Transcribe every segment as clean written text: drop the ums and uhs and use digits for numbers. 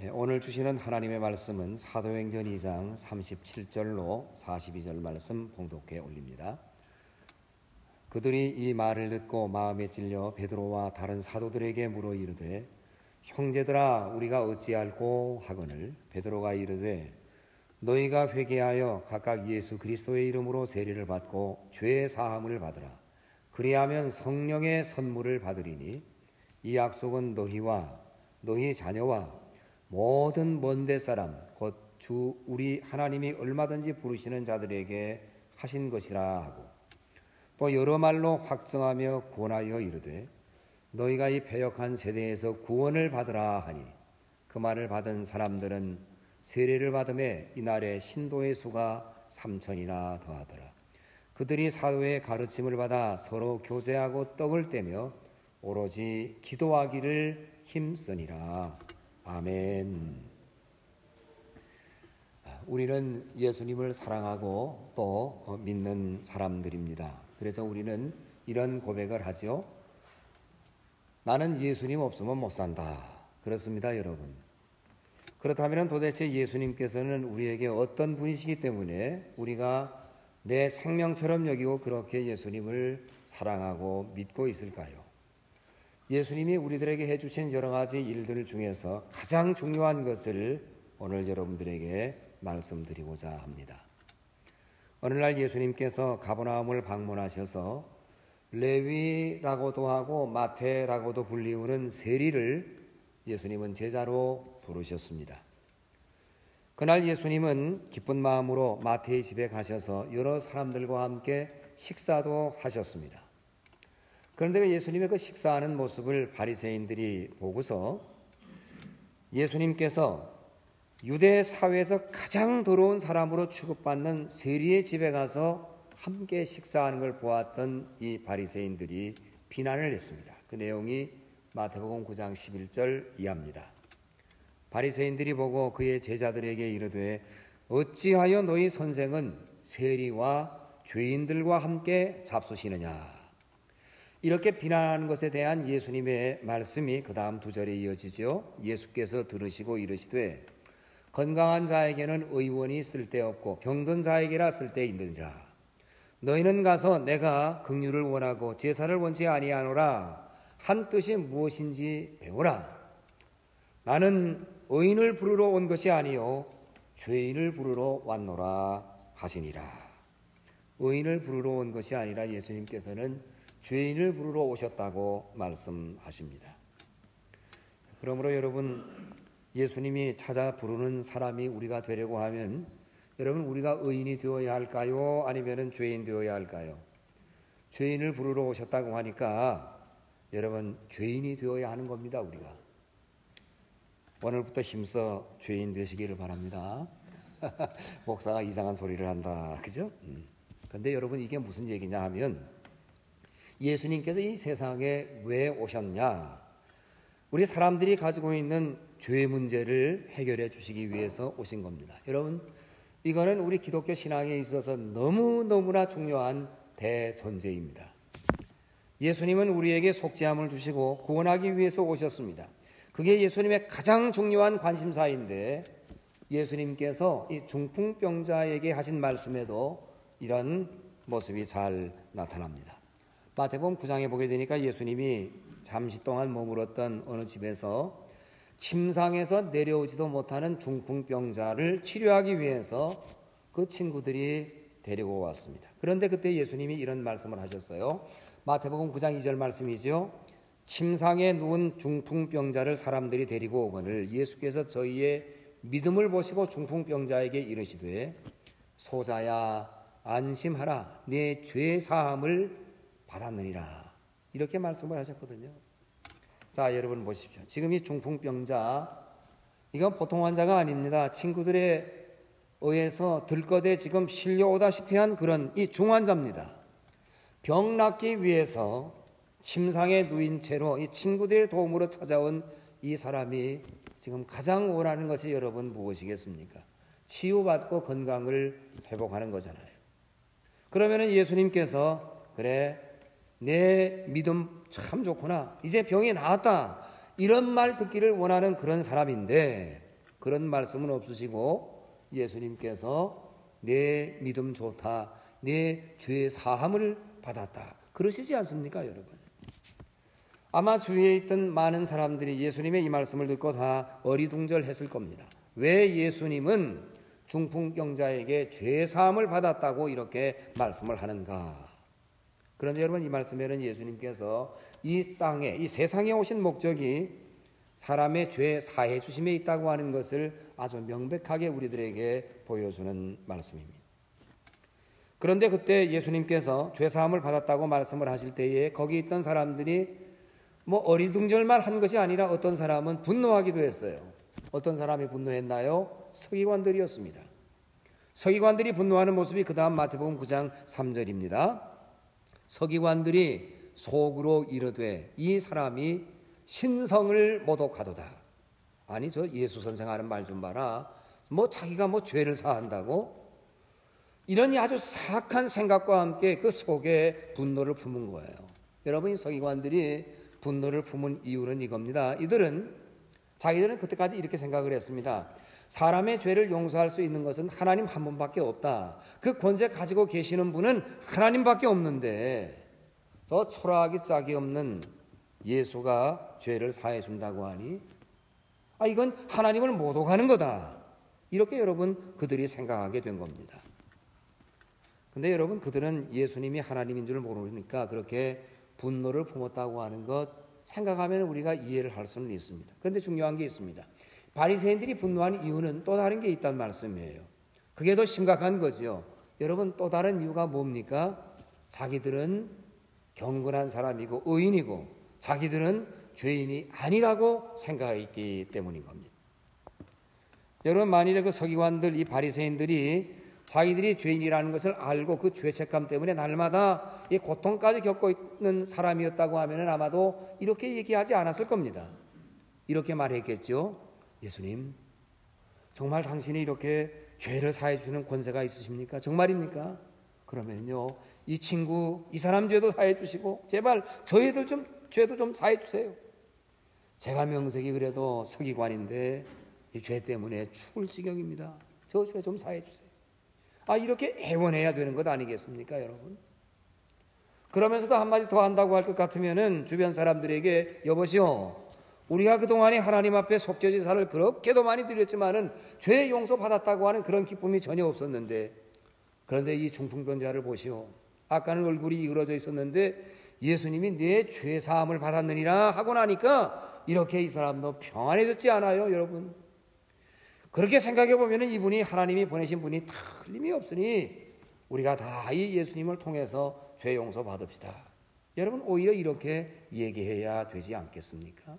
오늘 주시는 하나님의 말씀은 사도행전 2장 37절로 42절 말씀 봉독해 올립니다. 그들이 이 말을 듣고 마음에 찔려 베드로와 다른 사도들에게 물어 이르되 형제들아 우리가 어찌할꼬 하거늘 베드로가 이르되 너희가 회개하여 각각 예수 그리스도의 이름으로 세례를 받고 죄 사함을 받으라. 그리하면 성령의 선물을 받으리니 이 약속은 너희와 너희 자녀와 모든 먼데 사람 곧 주 우리 하나님이 얼마든지 부르시는 자들에게 하신 것이라 하고 또 여러 말로 확증하며 권하여 이르되 너희가 이 패역한 세대에서 구원을 받으라 하니 그 말을 받은 사람들은 세례를 받음에 이날에 신도의 수가 3,000이나 더하더라. 그들이 사도의 가르침을 받아 서로 교제하고 떡을 떼며 오로지 기도하기를 힘쓰니라. 아멘. 우리는 예수님을 사랑하고 또 믿는 사람들입니다. 그래서 우리는 이런 고백을 하죠. 나는 예수님 없으면 못 산다. 그렇습니다, 여러분. 그렇다면 도대체 예수님께서는 우리에게 어떤 분이시기 때문에 우리가 내 생명처럼 여기고 그렇게 예수님을 사랑하고 믿고 있을까요? 예수님이 우리들에게 해주신 여러 가지 일들 중에서 가장 중요한 것을 오늘 여러분들에게 말씀드리고자 합니다. 어느 날 예수님께서 가버나움을 방문하셔서 레위라고도 하고 마태라고도 불리우는 세리를 예수님은 제자로 부르셨습니다. 그날 예수님은 기쁜 마음으로 마태의 집에 가셔서 여러 사람들과 함께 식사도 하셨습니다. 그런데 예수님의 그 식사하는 모습을 바리새인들이 보고서 예수님께서 유대 사회에서 가장 더러운 사람으로 취급받는 세리의 집에 가서 함께 식사하는 걸 보았던 이 바리새인들이 비난을 했습니다. 그 내용이 마태복음 9장 11절 이하입니다. 바리새인들이 보고 그의 제자들에게 이르되 어찌하여 너희 선생은 세리와 죄인들과 함께 잡수시느냐. 이렇게 비난하는 것에 대한 예수님의 말씀이 그 다음 두 절에 이어지죠. 예수께서 들으시고 이르시되 건강한 자에게는 의원이 쓸데없고 병든 자에게라 쓸데있느니라. 너희는 가서 내가 긍휼을 원하고 제사를 원치 아니하노라 한 뜻이 무엇인지 배우라. 나는 의인을 부르러 온 것이 아니요 죄인을 부르러 왔노라 하시니라. 의인을 부르러 온 것이 아니라 예수님께서는 죄인을 부르러 오셨다고 말씀하십니다. 그러므로 여러분 예수님이 찾아 부르는 사람이 우리가 되려고 하면 여러분 우리가 의인이 되어야 할까요? 아니면 죄인 되어야 할까요? 죄인을 부르러 오셨다고 하니까 여러분 죄인이 되어야 하는 겁니다. 우리가 오늘부터 힘써 죄인 되시기를 바랍니다. 목사가 이상한 소리를 한다. 그죠? 그런데 여러분 이게 무슨 얘기냐 하면 예수님께서 이 세상에 왜 오셨냐? 우리 사람들이 가지고 있는 죄 문제를 해결해 주시기 위해서 오신 겁니다. 여러분, 이거는 우리 기독교 신앙에 있어서 너무너무나 중요한 대전제입니다. 예수님은 우리에게 속죄함을 주시고 구원하기 위해서 오셨습니다. 그게 예수님의 가장 중요한 관심사인데 예수님께서 이 중풍병자에게 하신 말씀에도 이런 모습이 잘 나타납니다. 마태복음 9장에 보게 되니까 예수님이 잠시 동안 머물었던 어느 집에서 침상에서 내려오지도 못하는 중풍병자를 치료하기 위해서 그 친구들이 데리고 왔습니다. 그런데 그때 예수님이 이런 말씀을 하셨어요. 마태복음 9장 2절 말씀이죠. 침상에 누운 중풍병자를 사람들이 데리고 오거늘 예수께서 저희의 믿음을 보시고 중풍병자에게 이르시되 소자야 안심하라 네 죄 사함을 받았느니라. 이렇게 말씀을 하셨거든요. 자, 여러분 보십시오. 지금 이 중풍병자 이건 보통 환자가 아닙니다. 친구들에 의해서 들것에 지금 실려오다시피 한 그런 이 중환자입니다. 병 낫기 위해서 침상에 누인 채로 이 친구들의 도움으로 찾아온 이 사람이 지금 가장 원하는 것이 여러분 무엇이겠습니까? 치유받고 건강을 회복하는 거잖아요. 그러면은 예수님께서 그래 내 믿음 참 좋구나. 이제 병이 나았다. 이런 말 듣기를 원하는 그런 사람인데 그런 말씀은 없으시고 예수님께서 내 믿음 좋다, 내 죄 사함을 받았다 그러시지 않습니까 여러분? 아마 주위에 있던 많은 사람들이 예수님의 이 말씀을 듣고 다 어리둥절했을 겁니다. 왜 예수님은 중풍병자에게 죄 사함을 받았다고 이렇게 말씀을 하는가? 그런데 여러분 이 말씀에는 예수님께서 이 땅에, 이 세상에 오신 목적이 사람의 죄 사해 주심에 있다고 하는 것을 아주 명백하게 우리들에게 보여주는 말씀입니다. 그런데 그때 예수님께서 죄 사함을 받았다고 말씀을 하실 때에 거기 있던 사람들이 어리둥절만 한 것이 아니라 어떤 사람은 분노하기도 했어요. 어떤 사람이 분노했나요? 서기관들이었습니다. 서기관들이 분노하는 모습이 그 다음 마태복음 9장 3절입니다. 서기관들이 속으로 이르되 이 사람이 신성을 모독하도다. 아니 저 예수 선생 하는 말 좀 봐라. 자기가 죄를 사한다고? 이런 아주 사악한 생각과 함께 그 속에 분노를 품은 거예요. 여러분 이 서기관들이 분노를 품은 이유는 이겁니다. 자기들은 그때까지 이렇게 생각을 했습니다. 사람의 죄를 용서할 수 있는 것은 하나님 한 분밖에 없다. 그 권세 가지고 계시는 분은 하나님밖에 없는데 저 초라하기 짝이 없는 예수가 죄를 사해 준다고 하니 이건 하나님을 모독하는 거다. 이렇게 여러분 그들이 생각하게 된 겁니다. 근데 여러분 그들은 예수님이 하나님인 줄 모르니까 그렇게 분노를 품었다고 하는 것 생각하면 우리가 이해를 할 수는 있습니다. 그런데 중요한 게 있습니다. 바리새인들이 분노한 이유는 또 다른 게 있다는 말씀이에요. 그게 더 심각한 거죠. 여러분 또 다른 이유가 뭡니까? 자기들은 경건한 사람이고 의인이고 자기들은 죄인이 아니라고 생각했기 때문인 겁니다. 여러분 만일에 그 서기관들 이 바리새인들이 자기들이 죄인이라는 것을 알고 그 죄책감 때문에 날마다 이 고통까지 겪고 있는 사람이었다고 하면 아마도 이렇게 얘기하지 않았을 겁니다. 이렇게 말했겠죠. 예수님, 정말 당신이 이렇게 죄를 사해 주는 권세가 있으십니까? 정말입니까? 그러면요, 이 친구, 이 사람 죄도 사해 주시고 제발 저희들 죄도 좀 사해 주세요. 제가 명색이 그래도 서기관인데 이 죄 때문에 죽을 지경입니다. 저 죄 좀 사해 주세요. 이렇게 애원해야 되는 것 아니겠습니까, 여러분? 그러면서도 한마디 더 한다고 할 것 같으면은 주변 사람들에게 여보시오, 우리가 그동안에 하나님 앞에 속죄제사를 그렇게도 많이 드렸지만은 죄 용서 받았다고 하는 그런 기쁨이 전혀 없었는데, 그런데 이 중풍병자를 보시오. 아까는 얼굴이 이그러져 있었는데 예수님이 내 죄 사함을 받았느니라 하고 나니까 이렇게 이 사람도 평안해졌지 않아요, 여러분? 그렇게 생각해 보면 이분이 하나님이 보내신 분이 틀림이 없으니 우리가 다 이 예수님을 통해서 죄 용서 받읍시다. 여러분 오히려 이렇게 얘기해야 되지 않겠습니까?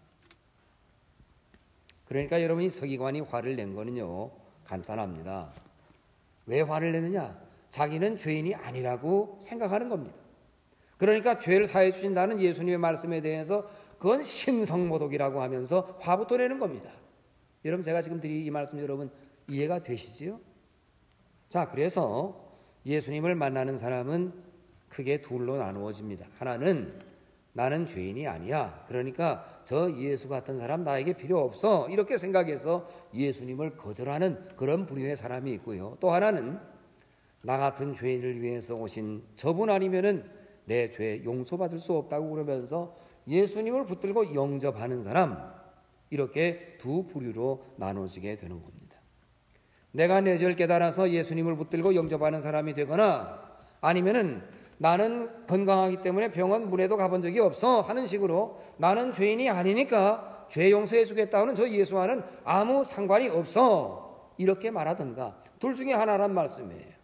그러니까 여러분이 서기관이 화를 낸 거는요 간단합니다. 왜 화를 내느냐? 자기는 죄인이 아니라고 생각하는 겁니다. 그러니까 죄를 사해 주신다는 예수님의 말씀에 대해서 그건 신성모독이라고 하면서 화부터 내는 겁니다. 여러분 제가 지금 드린 이 말씀 여러분 이해가 되시지요? 자, 그래서 예수님을 만나는 사람은 크게 둘로 나누어집니다. 하나는 나는 죄인이 아니야. 그러니까 저 예수 같은 사람 나에게 필요 없어. 이렇게 생각해서 예수님을 거절하는 그런 부류의 사람이 있고요. 또 하나는 나 같은 죄인을 위해서 오신 저분 아니면은 내 죄 용서받을 수 없다고 그러면서 예수님을 붙들고 영접하는 사람, 이렇게 두 부류로 나눠지게 되는 겁니다. 내가 내 죄를 깨달아서 예수님을 붙들고 영접하는 사람이 되거나 아니면은 나는 건강하기 때문에 병원 문에도 가본 적이 없어 하는 식으로 나는 죄인이 아니니까 죄 용서해 주겠다는 저 예수와는 아무 상관이 없어 이렇게 말하든가 둘 중에 하나란 말씀이에요.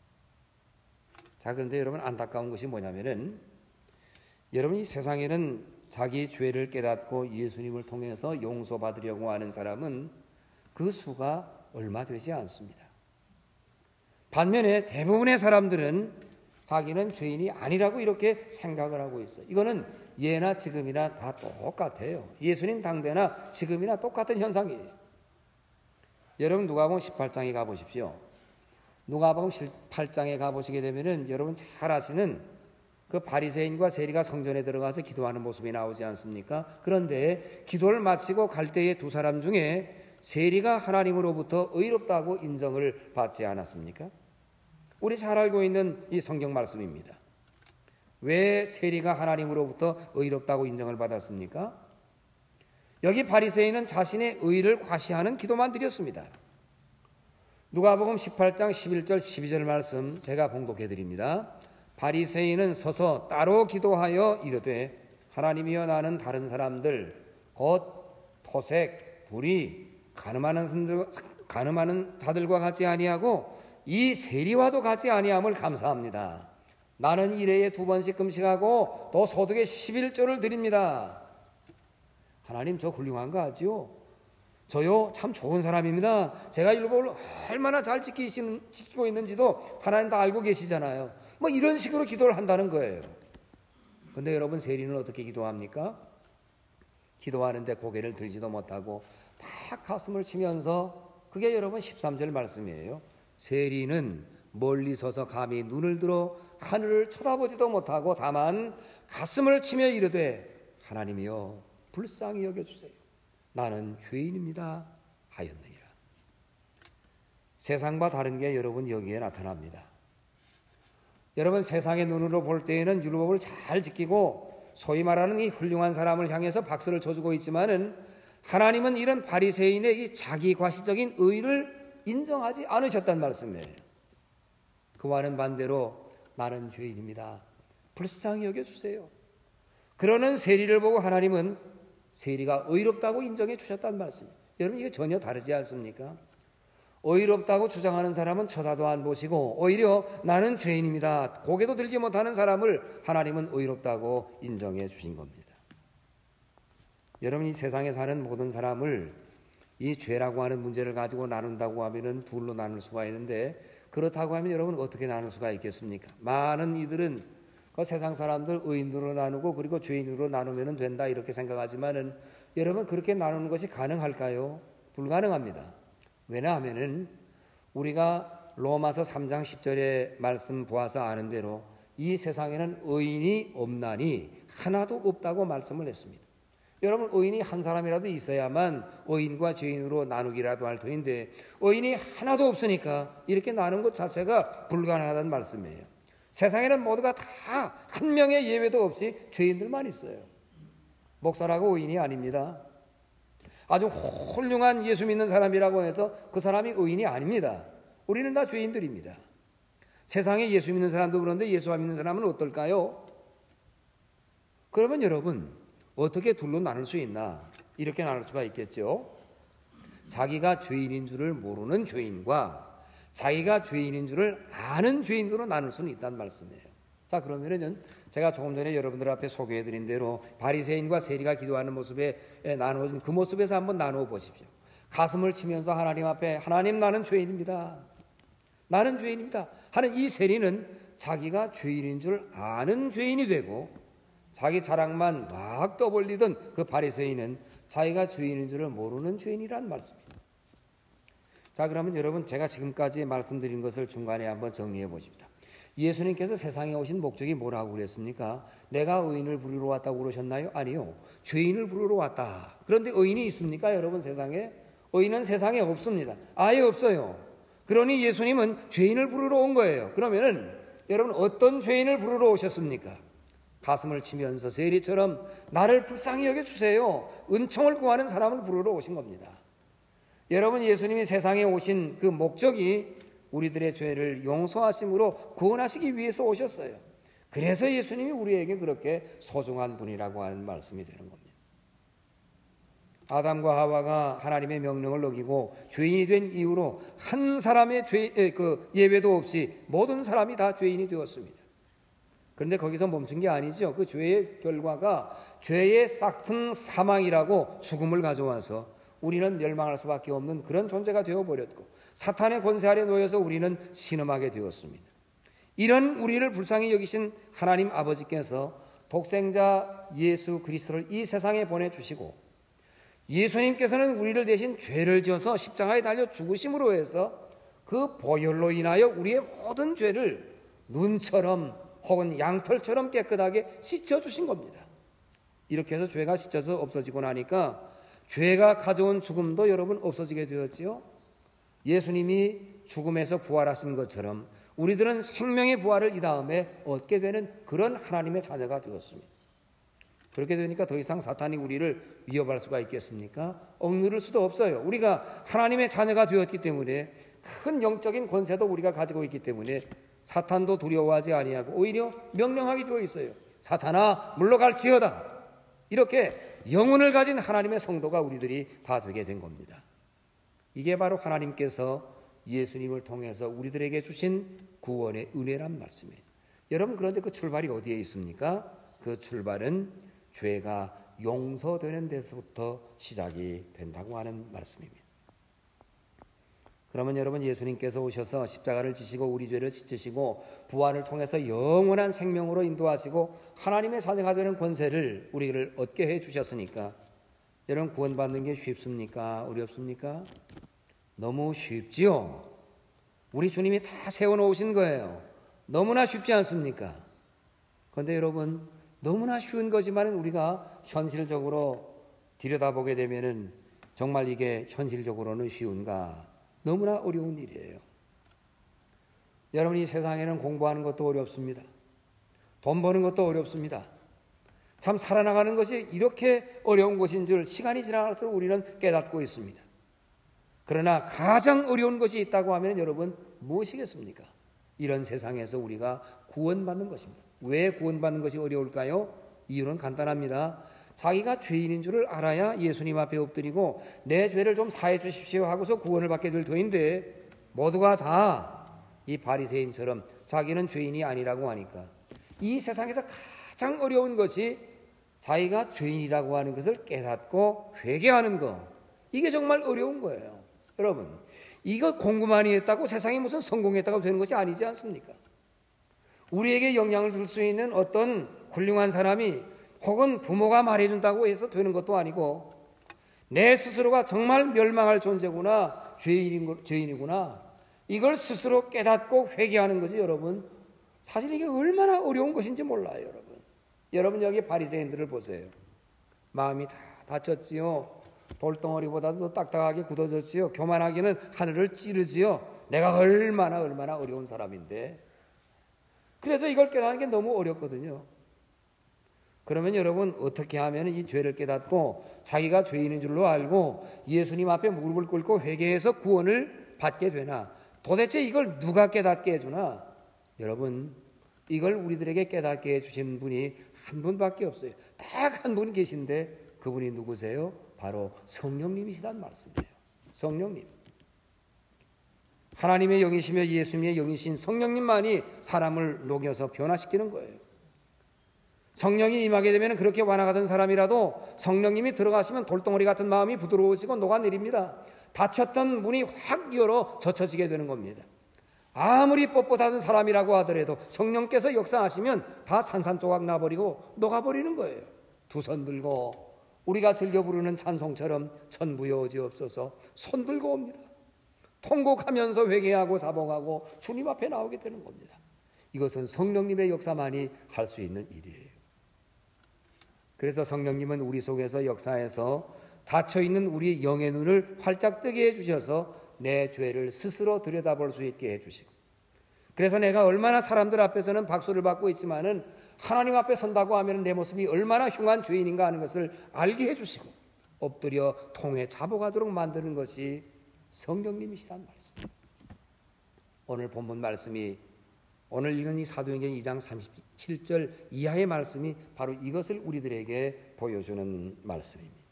자, 그런데 여러분 안타까운 것이 뭐냐면은 여러분 이 세상에는 자기 죄를 깨닫고 예수님을 통해서 용서받으려고 하는 사람은 그 수가 얼마 되지 않습니다. 반면에 대부분의 사람들은 자기는 죄인이 아니라고 이렇게 생각을 하고 있어요. 이거는 예나 지금이나 다 똑같아요. 예수님 당대나 지금이나 똑같은 현상이에요. 여러분 누가복음 18장에 가보십시오. 누가복음 18장에 가보시게 되면은 여러분 잘 아시는 그 바리새인과 세리가 성전에 들어가서 기도하는 모습이 나오지 않습니까? 그런데 기도를 마치고 갈 때에 두 사람 중에 세리가 하나님으로부터 의롭다고 인정을 받지 않았습니까? 우리 잘 알고 있는 이 성경 말씀입니다. 왜 세리가 하나님으로부터 의롭다고 인정을 받았습니까? 여기 바리새인은 자신의 의를 과시하는 기도만 드렸습니다. 누가복음 18장 11절 12절 말씀 제가 봉독해 드립니다. 바리새인은 서서 따로 기도하여 이르되 하나님이여 나는 다른 사람들 곧 토색, 불의, 가늠하는 자들과 같지 아니하고 이 세리와도 같지 아니함을 감사합니다. 나는 일회에 2번씩 금식하고 또 소득의 11조를 드립니다. 하나님 저 훌륭한 거 아지요? 저요 참 좋은 사람입니다. 제가 율법을 얼마나 잘 지키고 있는지도 하나님 다 알고 계시잖아요. 뭐 이런 식으로 기도를 한다는 거예요. 근데 여러분 세리는 어떻게 기도합니까? 기도하는데 고개를 들지도 못하고 막 가슴을 치면서 그게 여러분 13절 말씀이에요. 세리는 멀리 서서 감히 눈을 들어 하늘을 쳐다보지도 못하고 다만 가슴을 치며 이르되 하나님이여 불쌍히 여겨주세요. 나는 죄인입니다 하였느니라. 세상과 다른 게 여러분 여기에 나타납니다. 여러분 세상의 눈으로 볼 때에는 율법을 잘 지키고 소위 말하는 이 훌륭한 사람을 향해서 박수를 쳐주고 있지만은 하나님은 이런 바리새인의 이 자기 과시적인 의를 인정하지 않으셨단 말씀이에요. 그와는 반대로 나는 죄인입니다. 불쌍히 여겨주세요. 그러는 세리를 보고 하나님은 세리가 의롭다고 인정해 주셨단 말씀이에요. 여러분 이게 전혀 다르지 않습니까? 의롭다고 주장하는 사람은 쳐다도 안 보시고 오히려 나는 죄인입니다. 고개도 들지 못하는 사람을 하나님은 의롭다고 인정해 주신 겁니다. 여러분 이 세상에 사는 모든 사람을 이 죄라고 하는 문제를 가지고 나눈다고 하면은 둘로 나눌 수가 있는데 그렇다고 하면 여러분 어떻게 나눌 수가 있겠습니까? 많은 이들은 그 세상 사람들 의인으로 나누고 그리고 죄인으로 나누면 된다 이렇게 생각하지만은 여러분 그렇게 나누는 것이 가능할까요? 불가능합니다. 왜냐하면은 우리가 로마서 3장 10절의 말씀 보아서 아는 대로 이 세상에는 의인이 없나니 하나도 없다고 말씀을 했습니다. 여러분 의인이 한 사람이라도 있어야만 의인과 죄인으로 나누기라도 할 터인데 의인이 하나도 없으니까 이렇게 나눈 것 자체가 불가능하다는 말씀이에요. 세상에는 모두가 다 한 명의 예외도 없이 죄인들만 있어요. 목사라고 의인이 아닙니다. 아주 훌륭한 예수 믿는 사람이라고 해서 그 사람이 의인이 아닙니다. 우리는 다 죄인들입니다. 세상에 예수 믿는 사람도 그런데 예수 안 믿는 사람은 어떨까요? 그러면 여러분 어떻게 둘로 나눌 수 있나? 이렇게 나눌 수가 있겠죠. 자기가 죄인인 줄을 모르는 죄인과 자기가 죄인인 줄을 아는 죄인으로 나눌 수는 있다는 말씀이에요. 자 그러면은 제가 조금 전에 여러분들 앞에 소개해드린 대로 바리새인과 세리가 기도하는 모습에 나누어진 그 모습에서 한번 나누어 보십시오. 가슴을 치면서 하나님 앞에 하나님 나는 죄인입니다. 나는 죄인입니다 하는 이 세리는 자기가 죄인인 줄 아는 죄인이 되고 자기 자랑만 막 떠벌리던 그 바리새인은 자기가 죄인인 줄을 모르는 죄인이란 말씀입니다. 자 그러면 여러분 제가 지금까지 말씀드린 것을 중간에 한번 정리해 보십시다. 예수님께서 세상에 오신 목적이 뭐라고 그랬습니까? 내가 의인을 부르러 왔다고 그러셨나요? 아니요. 죄인을 부르러 왔다. 그런데 의인이 있습니까? 여러분 세상에? 의인은 세상에 없습니다. 아예 없어요. 그러니 예수님은 죄인을 부르러 온 거예요. 그러면은 여러분 어떤 죄인을 부르러 오셨습니까? 가슴을 치면서 세리처럼 나를 불쌍히 여겨주세요. 은총을 구하는 사람을 부르러 오신 겁니다. 여러분 예수님이 세상에 오신 그 목적이 우리들의 죄를 용서하심으로 구원하시기 위해서 오셨어요. 그래서 예수님이 우리에게 그렇게 소중한 분이라고 하는 말씀이 되는 겁니다. 아담과 하와가 하나님의 명령을 어기고 죄인이 된 이후로 한 사람의 예외도 없이 모든 사람이 다 죄인이 되었습니다. 그런데 거기서 멈춘 게 아니죠. 그 죄의 결과가 죄의 싹튼 사망이라고 죽음을 가져와서 우리는 멸망할 수밖에 없는 그런 존재가 되어버렸고 사탄의 권세 아래 놓여서 우리는 신음하게 되었습니다. 이런 우리를 불쌍히 여기신 하나님 아버지께서 독생자 예수 그리스도를 이 세상에 보내주시고 예수님께서는 우리를 대신 죄를 지어서 십자가에 달려 죽으심으로 해서 그 보혈로 인하여 우리의 모든 죄를 눈처럼 혹은 양털처럼 깨끗하게 씻어주신 겁니다. 이렇게 해서 죄가 씻어서 없어지고 나니까 죄가 가져온 죽음도 여러분 없어지게 되었지요. 예수님이 죽음에서 부활하신 것처럼 우리들은 생명의 부활을 이 다음에 얻게 되는 그런 하나님의 자녀가 되었습니다. 그렇게 되니까 더 이상 사탄이 우리를 위협할 수가 있겠습니까? 억누를 수도 없어요. 우리가 하나님의 자녀가 되었기 때문에 큰 영적인 권세도 우리가 가지고 있기 때문에 사탄도 두려워하지 아니하고 오히려 명령하게 되어 있어요. 사탄아 물러갈지어다. 이렇게 영혼을 가진 하나님의 성도가 우리들이 다 되게 된 겁니다. 이게 바로 하나님께서 예수님을 통해서 우리들에게 주신 구원의 은혜란 말씀이에요. 여러분, 그런데 그 출발이 어디에 있습니까? 그 출발은 죄가 용서되는 데서부터 시작이 된다고 하는 말씀입니다. 그러면 여러분, 예수님께서 오셔서 십자가를 지시고 우리 죄를 씻으시고 부활을 통해서 영원한 생명으로 인도하시고 하나님의 자녀가 되는 권세를 우리를 얻게 해 주셨으니까 여러분, 구원받는 게 쉽습니까? 어렵습니까? 너무 쉽지요. 우리 주님이 다 세워놓으신 거예요. 너무나 쉽지 않습니까? 그런데 여러분, 너무나 쉬운 거지만 우리가 현실적으로 들여다보게 되면은 정말 이게 현실적으로는 쉬운가? 너무나 어려운 일이에요. 여러분, 이 세상에는 공부하는 것도 어렵습니다. 돈 버는 것도 어렵습니다. 참 살아나가는 것이 이렇게 어려운 것인 줄 시간이 지나갈수록 우리는 깨닫고 있습니다. 그러나 가장 어려운 것이 있다고 하면 여러분 무엇이겠습니까? 이런 세상에서 우리가 구원받는 것입니다. 왜 구원받는 것이 어려울까요? 이유는 간단합니다. 자기가 죄인인 줄을 알아야 예수님 앞에 엎드리고 내 죄를 좀 사해 주십시오 하고서 구원을 받게 될 터인데 모두가 다 이 바리새인처럼 자기는 죄인이 아니라고 하니까 이 세상에서 가장 어려운 것이 자기가 죄인이라고 하는 것을 깨닫고 회개하는 것. 이게 정말 어려운 거예요. 여러분, 이거 공부만 했다고 세상에 무슨 성공했다고 되는 것이 아니지 않습니까? 우리에게 영향을 줄 수 있는 어떤 훌륭한 사람이 혹은 부모가 말해준다고 해서 되는 것도 아니고 내 스스로가 정말 멸망할 존재구나, 죄인이구나, 이걸 스스로 깨닫고 회개하는 것이 여러분 사실 이게 얼마나 어려운 것인지 몰라요. 여러분 여기 바리새인들을 보세요. 마음이 다 다쳤지요. 돌덩어리보다도 더 딱딱하게 굳어졌지요. 교만하기는 하늘을 찌르지요. 내가 얼마나 어려운 사람인데. 그래서 이걸 깨닫는 게 너무 어렵거든요. 그러면 여러분 어떻게 하면 이 죄를 깨닫고 자기가 죄인인 줄로 알고 예수님 앞에 무릎을 꿇고 회개해서 구원을 받게 되나? 도대체 이걸 누가 깨닫게 해주나? 여러분, 이걸 우리들에게 깨닫게 해주신 분이 한 분밖에 없어요. 딱 한 분 계신데 그분이 누구세요? 바로 성령님이시단 말씀이에요. 성령님. 하나님의 영이시며 예수님의 영이신 성령님만이 사람을 녹여서 변화시키는 거예요. 성령이 임하게 되면 그렇게 완악하던 사람이라도 성령님이 들어가시면 돌덩어리 같은 마음이 부드러워지고 녹아내립니다. 닫혔던 문이 확 열어 젖혀지게 되는 겁니다. 아무리 뻣뻣하던 사람이라고 하더라도 성령께서 역사하시면 다 산산조각 나버리고 녹아버리는 거예요. 두 손 들고 우리가 즐겨 부르는 찬송처럼 천부여지옵소서 손 들고 옵니다. 통곡하면서 회개하고 자복하고 주님 앞에 나오게 되는 겁니다. 이것은 성령님의 역사만이 할 수 있는 일이에요. 그래서 성령님은 우리 속에서 역사해서 닫혀있는 우리 영의 눈을 활짝 뜨게 해주셔서 내 죄를 스스로 들여다볼 수 있게 해주시고, 그래서 내가 얼마나 사람들 앞에서는 박수를 받고 있지만은 하나님 앞에 선다고 하면 내 모습이 얼마나 흉한 죄인인가 하는 것을 알게 해주시고 엎드려 통에 자복하도록 만드는 것이 성령님이시란 말씀. 오늘 본문 말씀이, 오늘 읽은 이 사도행전 2장 37절 이하의 말씀이 바로 이것을 우리들에게 보여주는 말씀입니다.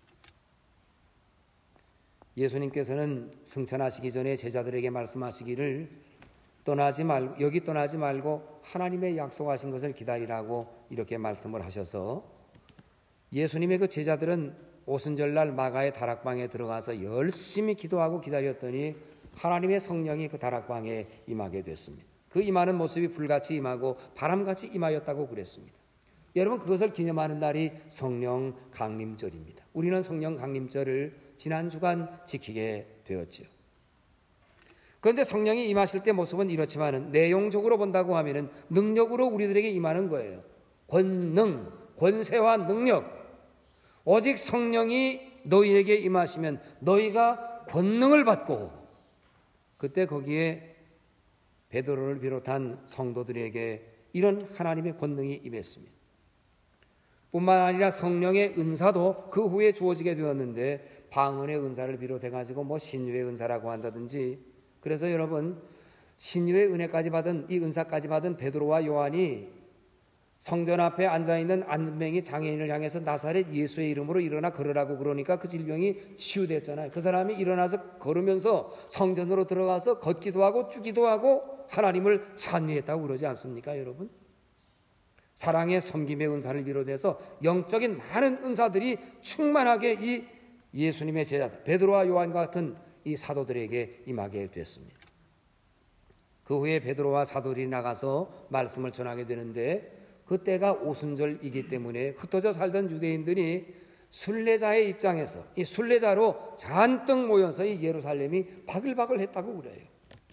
예수님께서는 승천하시기 전에 제자들에게 말씀하시기를 여기 떠나지 말고 하나님의 약속하신 것을 기다리라고 이렇게 말씀을 하셔서 예수님의 그 제자들은 오순절날 마가의 다락방에 들어가서 열심히 기도하고 기다렸더니 하나님의 성령이 그 다락방에 임하게 됐습니다. 그 임하는 모습이 불같이 임하고 바람같이 임하였다고 그랬습니다. 여러분, 그것을 기념하는 날이 성령 강림절입니다. 우리는 성령 강림절을 지난 주간 지키게 되었죠. 그런데 성령이 임하실 때 모습은 이렇지만은 내용적으로 본다고 하면은 능력으로 우리들에게 임하는 거예요. 권능, 권세와 능력. 오직 성령이 너희에게 임하시면 너희가 권능을 받고, 그때 거기에 베드로를 비롯한 성도들에게 이런 하나님의 권능이 임했습니다. 뿐만 아니라 성령의 은사도 그 후에 주어지게 되었는데, 방언의 은사를 비롯해가지고 뭐 신유의 은사라고 한다든지. 그래서 여러분, 신유의 은혜까지 받은, 이 은사까지 받은 베드로와 요한이 성전 앞에 앉아있는 안병이 장애인을 향해서 나사렛 예수의 이름으로 일어나 걸으라고 그러니까 그 질병이 치유됐잖아요. 그 사람이 일어나서 걸으면서 성전으로 들어가서 걷기도 하고 뛰기도 하고 하나님을 찬미했다고 그러지 않습니까, 여러분? 사랑의 섬김의 은사를 비롯해서 영적인 많은 은사들이 충만하게 이 예수님의 제자들 베드로와 요한과 같은 이 사도들에게 임하게 됐습니다. 그 후에 베드로와 사도들이 나가서 말씀을 전하게 되는데, 그때가 오순절이기 때문에 흩어져 살던 유대인들이 순례자의 입장에서 이 순례자로 잔뜩 모여서 이 예루살렘이 바글바글 했다고 그래요.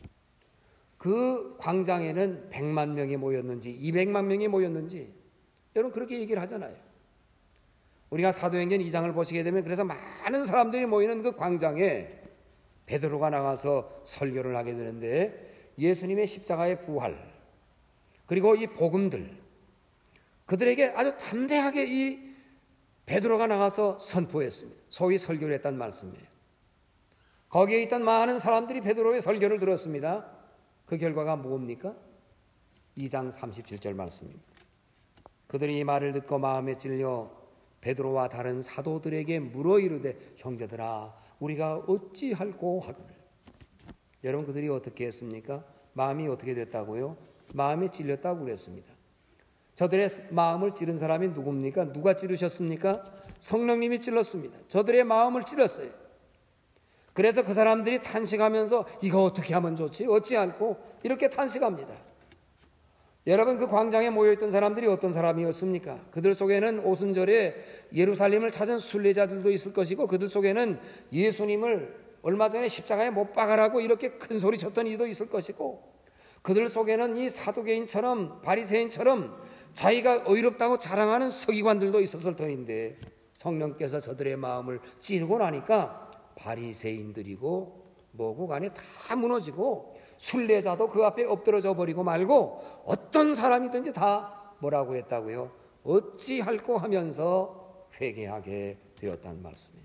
그 광장에는 100만 명이 모였는지 200만 명이 모였는지 여러분 그렇게 얘기를 하잖아요. 우리가 사도행전 2장을 보시게 되면 그래서 많은 사람들이 모이는 그 광장에 베드로가 나가서 설교를 하게 되는데, 예수님의 십자가의 부활 그리고 이 복음들, 그들에게 아주 담대하게 이 베드로가 나가서 선포했습니다. 소위 설교를 했다는 말씀이에요. 거기에 있던 많은 사람들이 베드로의 설교를 들었습니다. 그 결과가 뭡니까? 2장 37절 말씀입니다. 그들이 이 말을 듣고 마음에 찔려 베드로와 다른 사도들에게 물어 이르되, 형제들아 우리가 어찌할꼬 하거늘. 여러분, 그들이 어떻게 했습니까? 마음이 어떻게 됐다고요? 마음에 찔렸다고 그랬습니다. 저들의 마음을 찌른 사람이 누굽니까? 누가 찌르셨습니까? 성령님이 찔렀습니다. 저들의 마음을 찔렀어요. 그래서 그 사람들이 탄식하면서 이거 어떻게 하면 좋지? 어찌할꼬? 이렇게 탄식합니다. 여러분, 그 광장에 모여있던 사람들이 어떤 사람이었습니까? 그들 속에는 오순절에 예루살렘을 찾은 순례자들도 있을 것이고, 그들 속에는 예수님을 얼마 전에 십자가에 못 박아라고 이렇게 큰 소리 쳤던 이도 있을 것이고, 그들 속에는 이 사두개인처럼 바리새인처럼 자기가 의롭다고 자랑하는 서기관들도 있었을 터인데, 성령께서 저들의 마음을 찌르고 나니까 바리새인들이고 뭐고 간에 다 무너지고, 순례자도 그 앞에 엎드러져 버리고 말고 어떤 사람이든지 다 뭐라고 했다고요? 어찌할꼬 하면서 회개하게 되었다는 말씀이에요.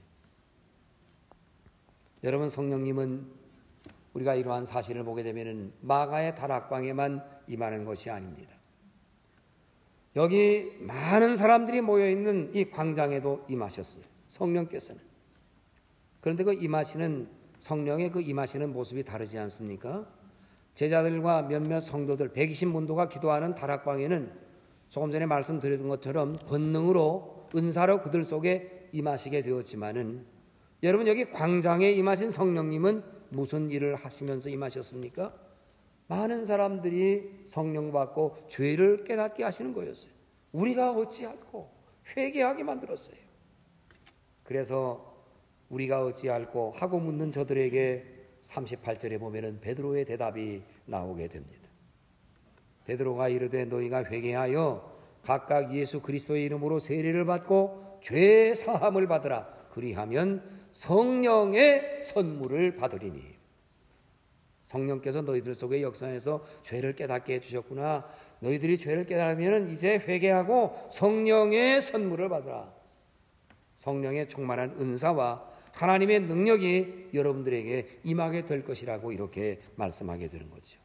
여러분, 성령님은 우리가 이러한 사실을 보게 되면 마가의 다락방에만 임하는 것이 아닙니다. 여기 많은 사람들이 모여있는 이 광장에도 임하셨어요, 성령께서는. 그런데 그 임하시는 성령의 그 임하시는 모습이 다르지 않습니까? 제자들과 몇몇 성도들 120문도가 기도하는 다락방에는 조금 전에 말씀드렸던 것처럼 권능으로 은사로 그들 속에 임하시게 되었지만은, 여러분 여기 광장에 임하신 성령님은 무슨 일을 하시면서 임하셨습니까? 많은 사람들이 성령 받고 죄를 깨닫게 하시는 거였어요. 우리가 어찌할꼬? 회개하게 만들었어요. 그래서 우리가 어찌할꼬 하고 묻는 저들에게 38절에 보면은 베드로의 대답이 나오게 됩니다. 베드로가 이르되 너희가 회개하여 각각 예수 그리스도의 이름으로 세례를 받고 죄 사함을 받으라. 그리하면 성령의 선물을 받으리니. 성령께서 너희들 속에 역사해서 죄를 깨닫게 해주셨구나. 너희들이 죄를 깨달으면 이제 회개하고 성령의 선물을 받으라. 성령의 충만한 은사와 하나님의 능력이 여러분들에게 임하게 될 것이라고 이렇게 말씀하게 되는 거죠.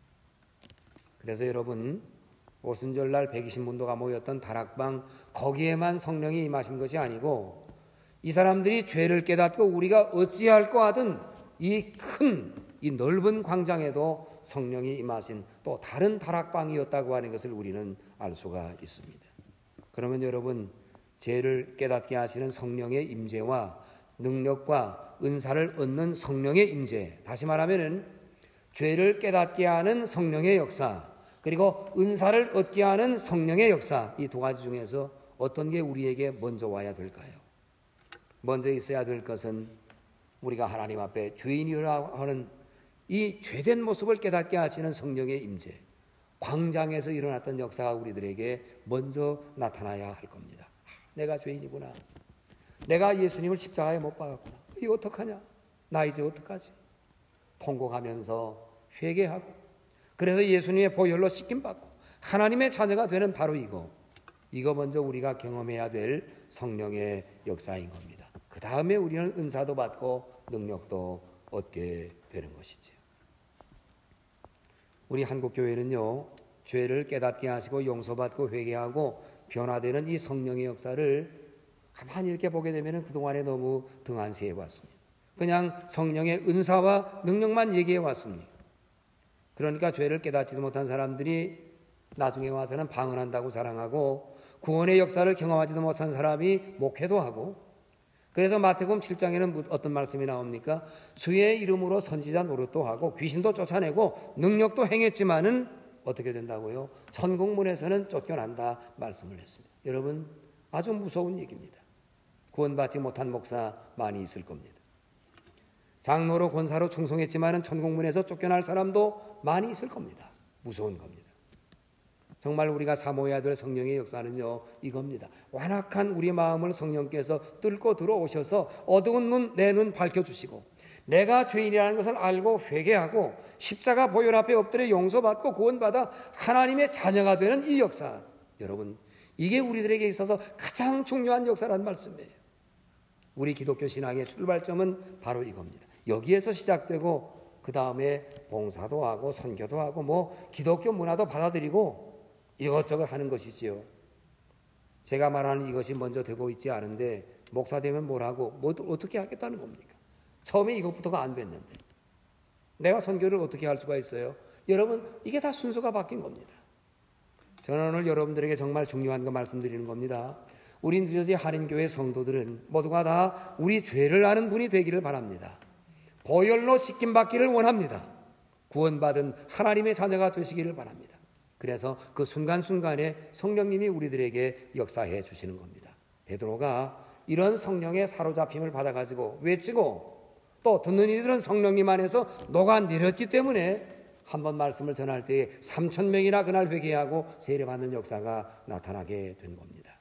그래서 여러분, 오순절날 120문도가 모였던 다락방, 거기에만 성령이 임하신 것이 아니고, 이 사람들이 죄를 깨닫고 우리가 어찌할꼬 하든 이 큰 이 넓은 광장에도 성령이 임하신 또 다른 다락방이었다고 하는 것을 우리는 알 수가 있습니다. 그러면 여러분, 죄를 깨닫게 하시는 성령의 임재와 능력과 은사를 얻는 성령의 임재, 다시 말하면은 죄를 깨닫게 하는 성령의 역사, 그리고 은사를 얻게 하는 성령의 역사, 이 두 가지 중에서 어떤 게 우리에게 먼저 와야 될까요? 먼저 있어야 될 것은 우리가 하나님 앞에 죄인이라 하는 이 죄된 모습을 깨닫게 하시는 성령의 임재, 광장에서 일어났던 역사가 우리들에게 먼저 나타나야 할 겁니다. 내가 죄인이구나. 내가 예수님을 십자가에 못 박았구나. 이거 어떡하냐? 나 이제 어떡하지? 통곡하면서 회개하고, 그래서 예수님의 보혈로 씻김받고 하나님의 자녀가 되는 바로 이거 먼저 우리가 경험해야 될 성령의 역사인 겁니다. 그 다음에 우리는 은사도 받고 능력도 얻게 되는 것이죠. 우리 한국교회는요, 죄를 깨닫게 하시고 용서받고 회개하고 변화되는 이 성령의 역사를 가만히 이렇게 보게 되면 그동안에 너무 등한시해 왔습니다. 그냥 성령의 은사와 능력만 얘기해 왔습니다. 그러니까 죄를 깨닫지도 못한 사람들이 나중에 와서는 방언한다고 자랑하고, 구원의 역사를 경험하지도 못한 사람이 목회도 하고, 그래서 마태복음 7장에는 어떤 말씀이 나옵니까? 주의 이름으로 선지자 노릇도 하고 귀신도 쫓아내고 능력도 행했지만은 어떻게 된다고요? 천국문에서는 쫓겨난다 말씀을 했습니다. 여러분, 아주 무서운 얘기입니다. 구원받지 못한 목사 많이 있을 겁니다. 장로로 권사로 충성했지만은 천국문에서 쫓겨날 사람도 많이 있을 겁니다. 무서운 겁니다. 정말 우리가 사모해야 될 성령의 역사는요, 이겁니다. 완악한 우리 마음을 성령께서 뚫고 들어오셔서 어두운 눈, 내 눈 밝혀주시고, 내가 죄인이라는 것을 알고 회개하고 십자가 보혈 앞에 엎드려 용서받고 구원받아 하나님의 자녀가 되는 이 역사, 여러분, 이게 우리들에게 있어서 가장 중요한 역사라는 말씀이에요. 우리 기독교 신앙의 출발점은 바로 이겁니다. 여기에서 시작되고 그 다음에 봉사도 하고 선교도 하고 기독교 문화도 받아들이고 이것저것 하는 것이지요. 제가 말하는 이것이 먼저 되고 있지 않은데 목사 되면 뭘 하고 어떻게 하겠다는 겁니까? 처음에 이것부터가 안 됐는데 내가 선교를 어떻게 할 수가 있어요? 여러분, 이게 다 순서가 바뀐 겁니다. 저는 오늘 여러분들에게 정말 중요한 거 말씀드리는 겁니다. 우리 뉴저지 한인교회 성도들은 모두가 다 우리 죄를 아는 분이 되기를 바랍니다. 보혈로 씻김받기를 원합니다. 구원받은 하나님의 자녀가 되시기를 바랍니다. 그래서 그 순간순간에 성령님이 우리들에게 역사해 주시는 겁니다. 베드로가 이런 성령의 사로잡힘을 받아가지고 외치고 또 듣는 이들은 성령님 안에서 녹아내렸기 때문에 한번 말씀을 전할 때에 3,000명이나 그날 회개하고 세례받는 역사가 나타나게 된 겁니다.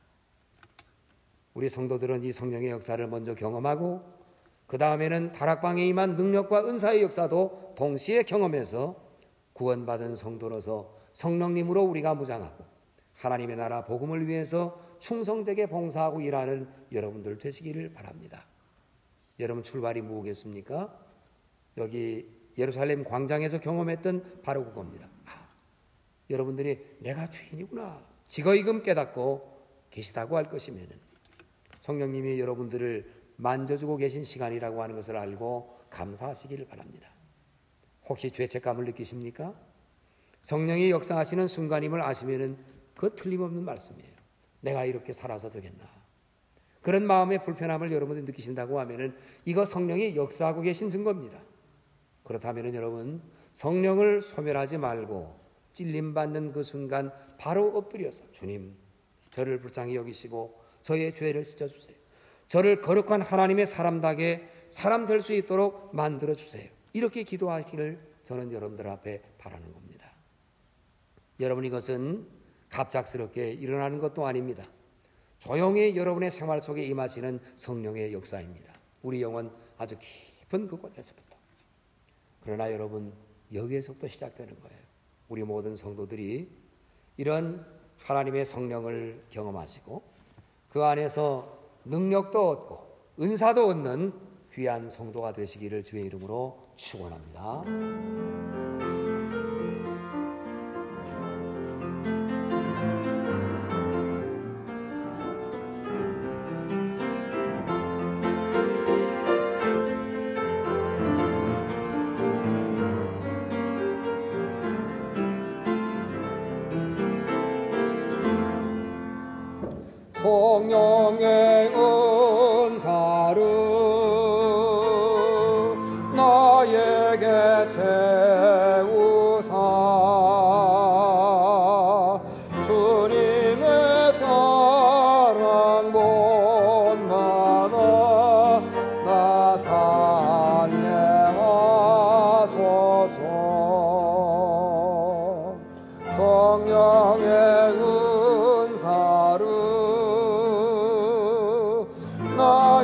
우리 성도들은 이 성령의 역사를 먼저 경험하고 그 다음에는 다락방에 임한 능력과 은사의 역사도 동시에 경험해서 구원받은 성도로서 성령님으로 우리가 무장하고 하나님의 나라 복음을 위해서 충성되게 봉사하고 일하는 여러분들 되시기를 바랍니다. 여러분, 출발이 뭐겠습니까? 여기 예루살렘 광장에서 경험했던 바로 그겁니다. 여러분들이 내가 죄인이구나 지거이금 깨닫고 계시다고 할 것이면 성령님이 여러분들을 만져주고 계신 시간이라고 하는 것을 알고 감사하시기를 바랍니다. 혹시 죄책감을 느끼십니까? 성령이 역사하시는 순간임을 아시면은 그 틀림없는 말씀이에요. 내가 이렇게 살아서 되겠나? 그런 마음의 불편함을 여러분들이 느끼신다고 하면은 이거 성령이 역사하고 계신 증거입니다. 그렇다면은 여러분, 성령을 소멸하지 말고 찔림받는 그 순간 바로 엎드려서 주님, 저를 불쌍히 여기시고 저의 죄를 씻어주세요. 저를 거룩한 하나님의 사람답게 사람 될 수 있도록 만들어주세요. 이렇게 기도하기를 저는 여러분들 앞에 바라는 겁니다. 여러분, 이것은 갑작스럽게 일어나는 것도 아닙니다. 조용히 여러분의 생활 속에 임하시는 성령의 역사입니다. 우리 영혼 아주 깊은 그곳에서부터. 그러나 여러분, 여기에서부터 시작되는 거예요. 우리 모든 성도들이 이런 하나님의 성령을 경험하시고 그 안에서 능력도 얻고 은사도 얻는 귀한 성도가 되시기를 주의 이름으로 축원합니다. 성령의 은사를 나에게 채우사 주님의 사랑 본받아 나 살게 하소서. 성령의 은사를 나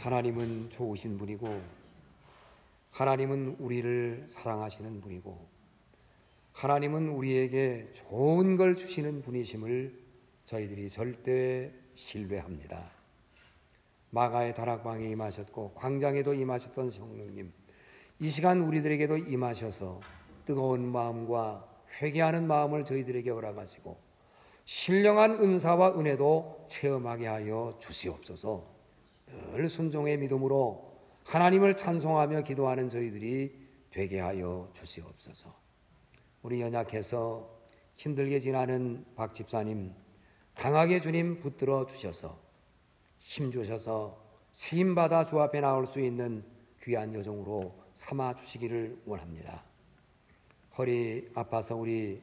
하나님은 좋으신 분이고 하나님은 우리를 사랑하시는 분이고 하나님은 우리에게 좋은 걸 주시는 분이심을 저희들이 절대 신뢰합니다. 마가의 다락방에 임하셨고 광장에도 임하셨던 성령님, 이 시간 우리들에게도 임하셔서 뜨거운 마음과 회개하는 마음을 저희들에게 허락하시고 신령한 은사와 은혜도 체험하게 하여 주시옵소서. 늘 순종의 믿음으로 하나님을 찬송하며 기도하는 저희들이 되게 하여 주시옵소서. 우리 연약해서 힘들게 지나는 박 집사님, 강하게 주님 붙들어 주셔서 힘 주셔서 세임받아 주 앞에 나올 수 있는 귀한 여종으로 삼아 주시기를 원합니다. 허리 아파서 우리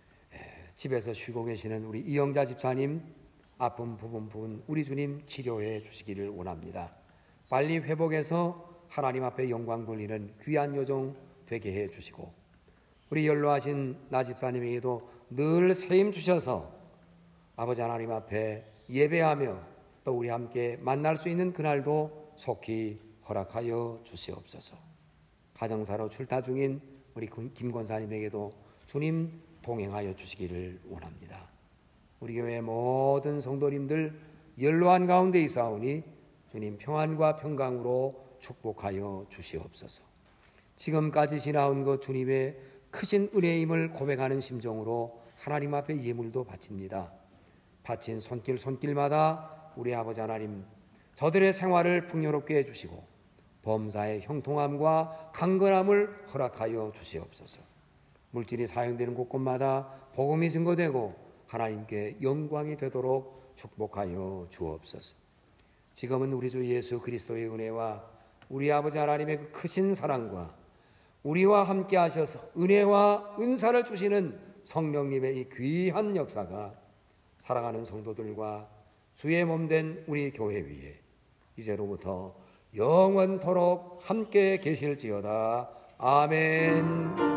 집에서 쉬고 계시는 우리 이영자 집사님, 아픈 부분 우리 주님 치료해 주시기를 원합니다. 빨리 회복해서 하나님 앞에 영광 돌리는 귀한 여종 되게 해 주시고 우리 연로하신 나 집사님에게도 늘 세임 주셔서 아버지 하나님 앞에 예배하며 또 우리 함께 만날 수 있는 그날도 속히 허락하여 주시옵소서. 가정사로 출타 중인 우리 김 권사님에게도 주님 동행하여 주시기를 원합니다. 우리 교회 모든 성도님들 연로한 가운데 있사오니 주님 평안과 평강으로 축복하여 주시옵소서. 지금까지 지나온 것 주님의 크신 은혜임을 고백하는 심정으로 하나님 앞에 예물도 바칩니다. 바친 손길마다 우리 아버지 하나님 저들의 생활을 풍요롭게 해주시고 범사의 형통함과 강건함을 허락하여 주시옵소서. 물질이 사용되는 곳곳마다 복음이 증거되고 하나님께 영광이 되도록 축복하여 주옵소서. 지금은 우리 주 예수 그리스도의 은혜와 우리 아버지 하나님의 그 크신 사랑과 우리와 함께 하셔서 은혜와 은사를 주시는 성령님의 이 귀한 역사가 사랑하는 성도들과 주의 몸된 우리 교회 위에 이제로부터 영원토록 함께 계실지어다. 아멘.